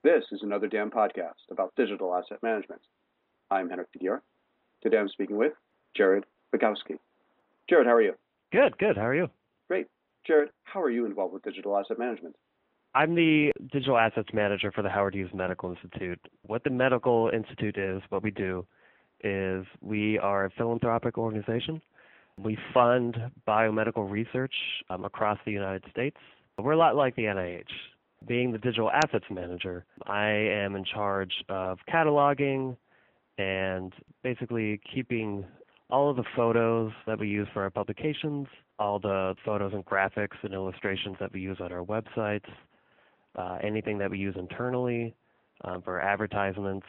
This is Another Damn Podcast about digital asset management. I'm Henrik Degier. Today I'm speaking with Jared Bogowski. Jared, how are you? Good. How are you? Great. Jared, how are you involved with digital asset management? I'm the digital assets manager for the Howard Hughes Medical Institute. What the Medical Institute is, what we do, is we are a philanthropic organization. We fund biomedical research across the United States. We're a lot like the NIH. Being the digital assets manager, I am in charge of cataloging and basically keeping all of the photos that we use for our publications, all the photos and graphics and illustrations that we use on our websites, anything that we use internally for advertisements,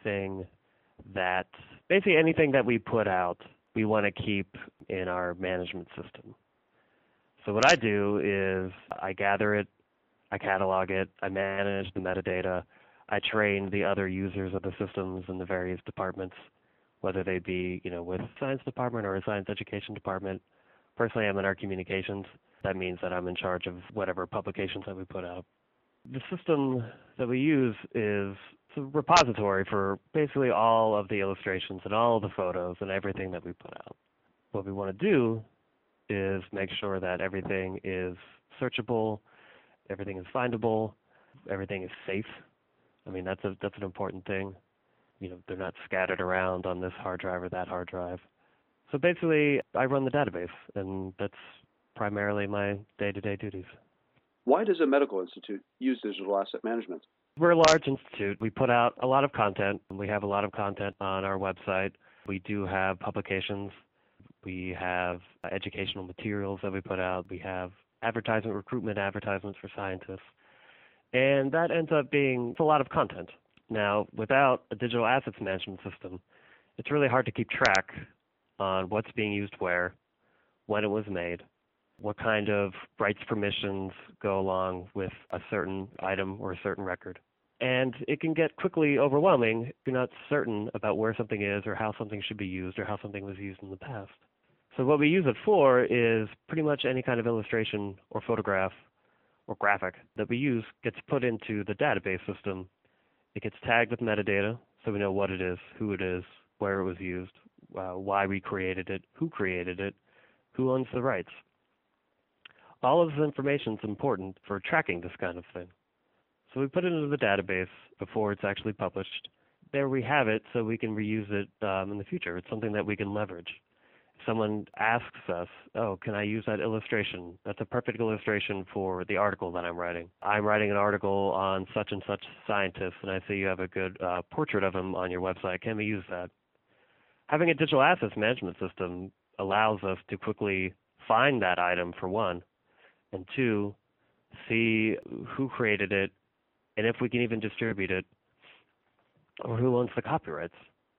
basically anything that we put out, we want to keep in our management system. So what I do is I gather it, I catalog it, I manage the metadata, I train the other users of the systems in the various departments, whether they be, with the science department or a science education department. Personally, I'm in our communications. That means that I'm in charge of whatever publications that we put out. The system that we use is a repository for basically all of the illustrations and all of the photos and everything that we put out. What we want to do is make sure that everything is searchable, everything is findable, everything is safe. I mean, that's an important thing. They're not scattered around on this hard drive or that hard drive. So basically, I run the database, and that's primarily my day-to-day duties. Why does a medical institute use digital asset management? We're a large institute. We put out a lot of content. We have a lot of content on our website. We do have publications. We have educational materials that we put out. We have recruitment advertisements for scientists. And that ends up being a lot of content. Now, without a digital assets management system, it's really hard to keep track on what's being used where, when it was made, what kind of rights permissions go along with a certain item or a certain record. And it can get quickly overwhelming if you're not certain about where something is or how something should be used or how something was used in the past. So what we use it for is pretty much any kind of illustration or photograph or graphic that we use gets put into the database system. It gets tagged with metadata so we know what it is, who it is, where it was used, why we created it, who owns the rights. All of this information is important for tracking this kind of thing. So we put it into the database before it's actually published. There we have it so we can reuse it in the future. It's something that we can leverage. If someone asks us, can I use that illustration? That's a perfect illustration for the article that I'm writing. I'm writing an article on such and such scientist, and I see you have a good portrait of him on your website. Can we use that? Having a digital assets management system allows us to quickly find that item, for one, and two, see who created it, and if we can even distribute it, or who owns the copyrights.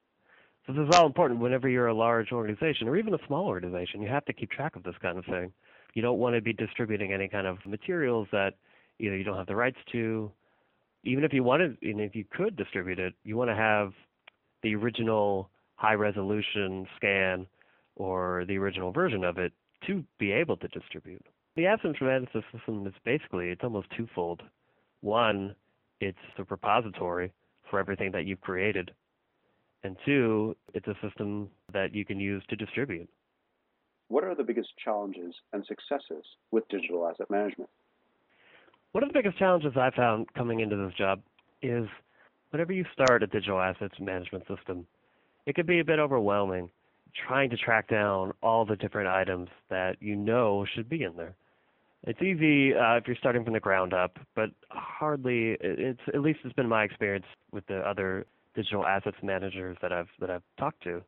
So this is all important whenever you're a large organization, or even a small organization. You have to keep track of this kind of thing. You don't want to be distributing any kind of materials that you don't have the rights to. Even if you wanted, and if you could distribute it, you want to have the original high-resolution scan or the original version of it to be able to distribute. The assets management system is it's almost twofold. One, it's a repository for everything that you've created. And two, it's a system that you can use to distribute. What are the biggest challenges and successes with digital asset management? One of the biggest challenges I found coming into this job is whenever you start a digital assets management system, it can be a bit overwhelming trying to track down all the different items that should be in there. It's easy if you're starting from the ground up, but hardly, at least it's been my experience with the other digital assets managers that I've talked to.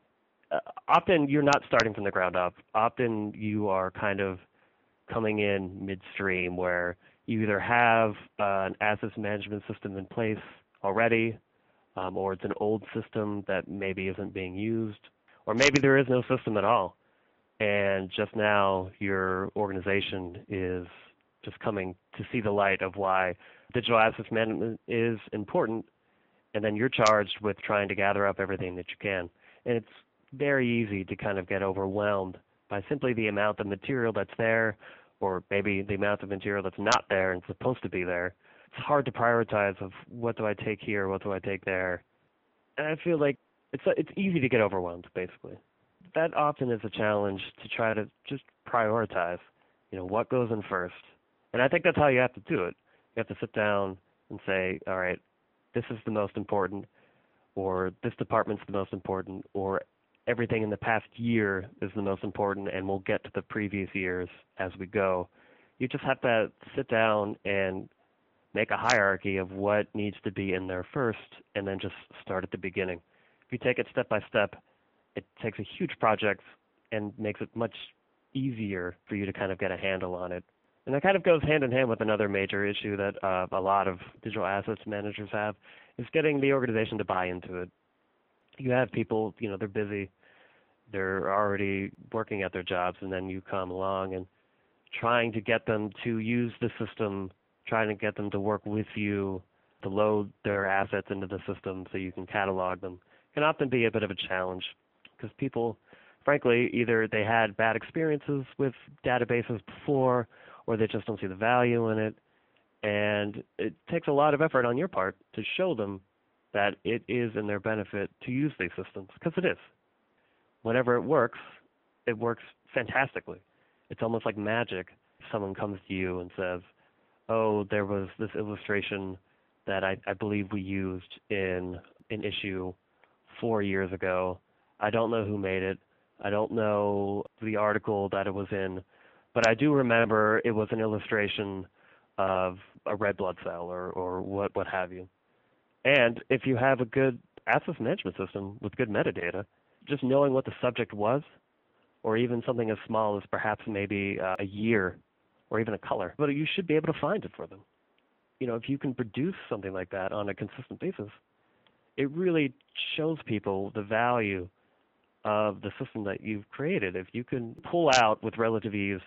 Often you're not starting from the ground up. Often you are kind of coming in midstream where you either have an assets management system in place already, or it's an old system that maybe isn't being used, or maybe there is no system at all. And just now your organization is just coming to see the light of why digital assets management is important, and then you're charged with trying to gather up everything that you can. And it's very easy to kind of get overwhelmed by simply the amount of material that's there, or maybe the amount of material that's not there and supposed to be there. hard to prioritize of what do I take here, what do I take there. And I feel like it's easy to get overwhelmed, basically. That often is a challenge to try to just prioritize, what goes in first. And I think that's how you have to do it. You have to sit down and say, all right, this is the most important, or this department's the most important, or everything in the past year is the most important, and we'll get to the previous years as we go. You just have to sit down and make a hierarchy of what needs to be in there first, and then just start at the beginning. If you take it step by step, it takes a huge project and makes it much easier for you to kind of get a handle on it. And that kind of goes hand in hand with another major issue that a lot of digital assets managers have, is getting the organization to buy into it. You have people, they're busy, they're already working at their jobs, and then you come along and trying to get them to use the system, trying to get them to work with you, to load their assets into the system so you can catalog them, can often be a bit of a challenge because people, frankly, either they had bad experiences with databases before, or they just don't see the value in it. And it takes a lot of effort on your part to show them that it is in their benefit to use these systems, because it is. Whenever it works fantastically. It's almost like magic. Someone comes to you and says, oh, there was this illustration that I believe we used in an issue 4 years ago. I don't know who made it. I don't know the article that it was in, but I do remember it was an illustration of a red blood cell or what have you. And if you have a good access management system with good metadata, just knowing what the subject was, or even something as small as perhaps maybe a year or even a color, but you should be able to find it for them. If you can produce something like that on a consistent basis, it really shows people the value of the system that you've created. If you can pull out with relative ease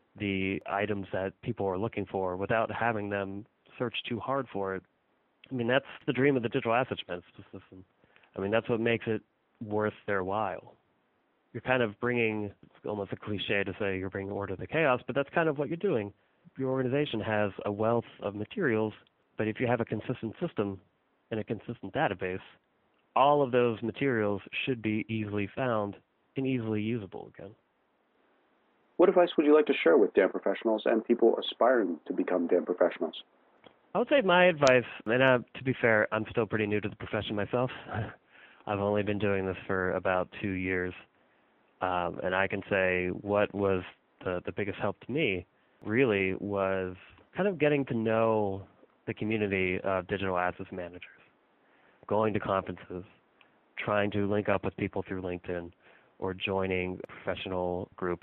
the items that people are looking for without having them search too hard for it, that's the dream of the digital assets management system. That's what makes it worth their while. You're kind of bringing, it's almost a cliche to say you're bringing order to chaos, but that's kind of what you're doing. Your organization has a wealth of materials, but if you have a consistent system and a consistent database, all of those materials should be easily found and easily usable again. What advice would you like to share with DAM professionals and people aspiring to become DAM professionals? I would say my advice, and to be fair, I'm still pretty new to the profession myself. I've only been doing this for about 2 years. And I can say what was the biggest help to me really was kind of getting to know the community of digital assets managers, going to conferences, trying to link up with people through LinkedIn, or joining professional groups,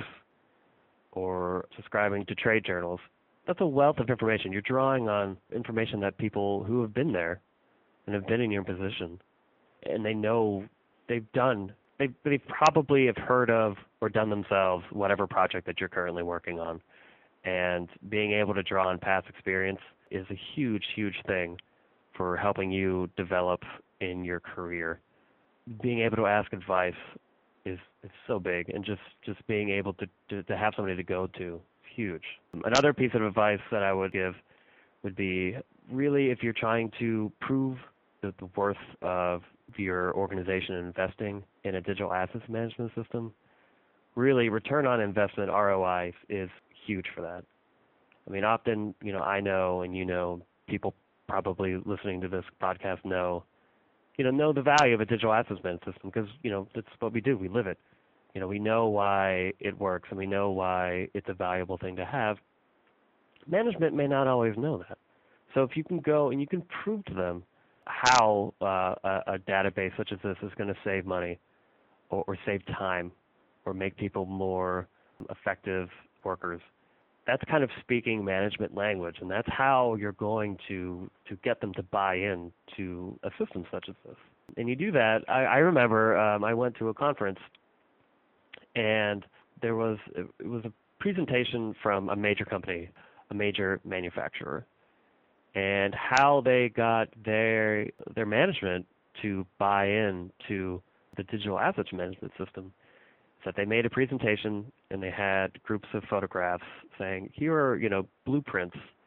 or subscribing to trade journals. That's a wealth of information. You're drawing on information that people who have been there and have been in your position, and they know they've done. They probably have heard of or done themselves whatever project that you're currently working on. And being able to draw on past experience is a huge, huge thing for helping you develop in your career. Being able to ask advice is so big, and just being able to have somebody to go to is huge. Another piece of advice that I would give would be really, if you're trying to prove the worth of your organization investing in a digital assets management system, really return on investment, ROI, is huge for that. Often, I know, and people probably listening to this podcast know the value of a digital assets management system, because, that's what we do. We live it. We know why it works, and we know why it's a valuable thing to have. Management may not always know that. So if you can go and you can prove to them how a database such as this is going to save money or save time or make people more effective workers, that's kind of speaking management language, and that's how you're going to get them to buy in to a system such as this. And you do that. I remember I went to a conference, and it was a presentation from a major company, a major manufacturer, and how they got their management to buy in to the digital assets management system. So they made a presentation, and they had groups of photographs saying, here are blueprints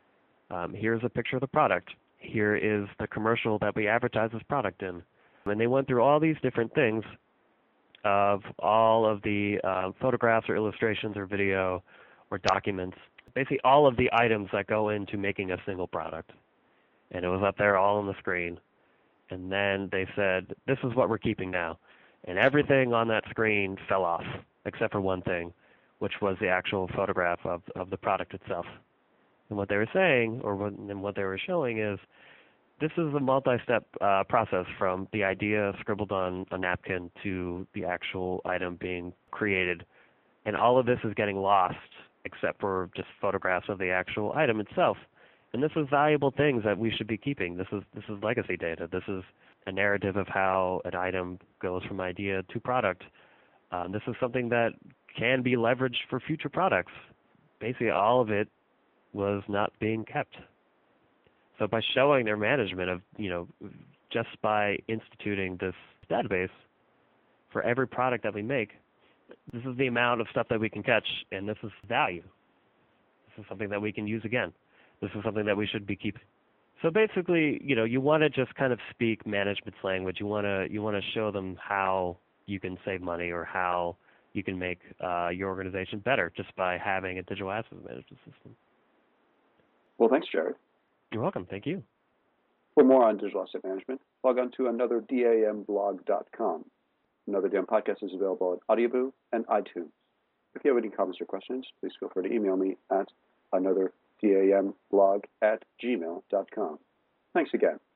Here's a picture of the product. Here is the commercial that we advertise this product in. And they went through all these different things of all of the photographs or illustrations or video or documents, basically all of the items that go into making a single product. And it was up there all on the screen. And then they said, this is what we're keeping now. And everything on that screen fell off, except for one thing, which was the actual photograph of the product itself. And what they were saying, or what they were showing is, this is a multi-step process from the idea scribbled on a napkin to the actual item being created. And all of this is getting lost, except for just photographs of the actual item itself. And this is valuable things that we should be keeping. This is legacy data. This is a narrative of how an item goes from idea to product. This is something that can be leveraged for future products. Basically, all of it was not being kept. So by showing their management of, just by instituting this database for every product that we make, this is the amount of stuff that we can catch, and this is value. This is something that we can use again. This is something that we should be keeping. So basically, you want to just kind of speak management's language. You want to show them how you can save money or how you can make your organization better just by having a digital asset management system. Well, thanks, Jared. You're welcome. Thank you. For more on digital asset management, log on to anotherdamblog.com. Another Dam podcast is available at Audioboo and iTunes. If you have any comments or questions, please feel free to email me at anotherdamblog@gmail.com. Thanks again.